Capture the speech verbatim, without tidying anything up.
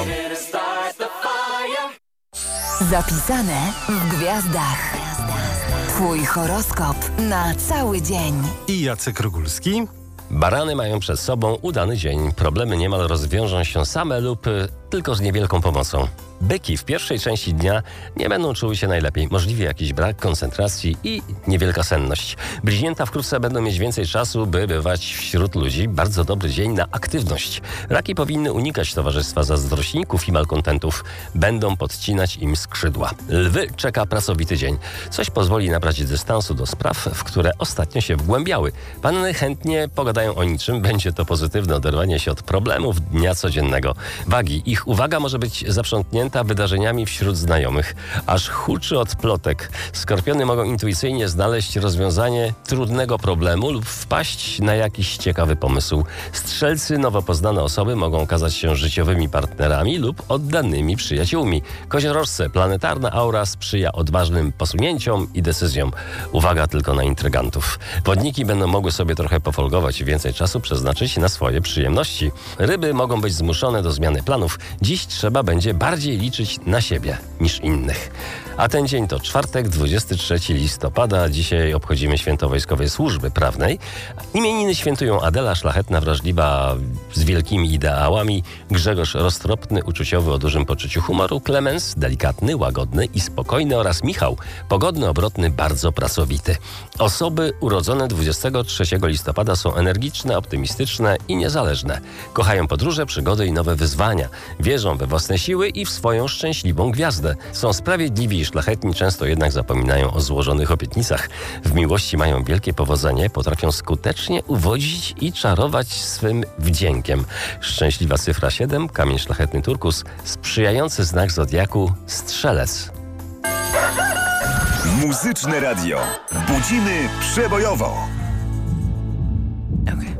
Zapisane w gwiazdach. Twój horoskop na cały dzień. I Jacek Rogulski. Barany mają przed sobą udany dzień. Problemy niemal rozwiążą się same lub y, tylko z niewielką pomocą. Byki w pierwszej części dnia nie będą czuły się najlepiej. Możliwie jakiś brak koncentracji i niewielka senność. Bliźnięta wkrótce będą mieć więcej czasu, by bywać wśród ludzi. Bardzo dobry dzień na aktywność. Raki powinny unikać towarzystwa zazdrośników i malkontentów. Będą podcinać im skrzydła. Lwy czeka pracowity dzień. Coś pozwoli nabrać dystansu do spraw, w które ostatnio się wgłębiały. Panny chętnie pogadają o niczym. Będzie to pozytywne oderwanie się od problemów dnia codziennego. Wagi. Ich uwaga może być zaprzątnięta wydarzeniami wśród znajomych, aż huczy od plotek. Skorpiony mogą intuicyjnie znaleźć rozwiązanie trudnego problemu lub wpaść na jakiś ciekawy pomysł. Strzelcy, nowo poznane osoby mogą okazać się życiowymi partnerami lub oddanymi przyjaciółmi. Koziorożce, planetarna aura sprzyja odważnym posunięciom i decyzjom. Uwaga tylko na intrygantów. Wodniki będą mogły sobie trochę pofolgować i więcej czasu przeznaczyć na swoje przyjemności. Ryby mogą być zmuszone do zmiany planów. Dziś trzeba będzie bardziej liczyć na siebie niż innych. A ten dzień to czwartek, dwudziestego trzeciego listopada. Dzisiaj obchodzimy święto Wojskowej Służby Prawnej. Imieniny świętują Adela, szlachetna, wrażliwa, z wielkimi ideałami, Grzegorz, roztropny, uczuciowy, o dużym poczuciu humoru, Klemens, delikatny, łagodny i spokojny oraz Michał, pogodny, obrotny, bardzo pracowity. Osoby urodzone dwudziestego trzeciego listopada są energiczne, optymistyczne i niezależne. Kochają podróże, przygody i nowe wyzwania. Wierzą we własne siły i w swoją szczęśliwą gwiazdę. Są sprawiedliwi i szlachetni, często jednak zapominają o złożonych obietnicach. W miłości mają wielkie powodzenie, potrafią skutecznie uwodzić i czarować swym wdziękiem. Szczęśliwa cyfra siedem, kamień szlachetny turkus, sprzyjający znak zodiaku strzelec. Muzyczne radio. Budzimy przebojowo.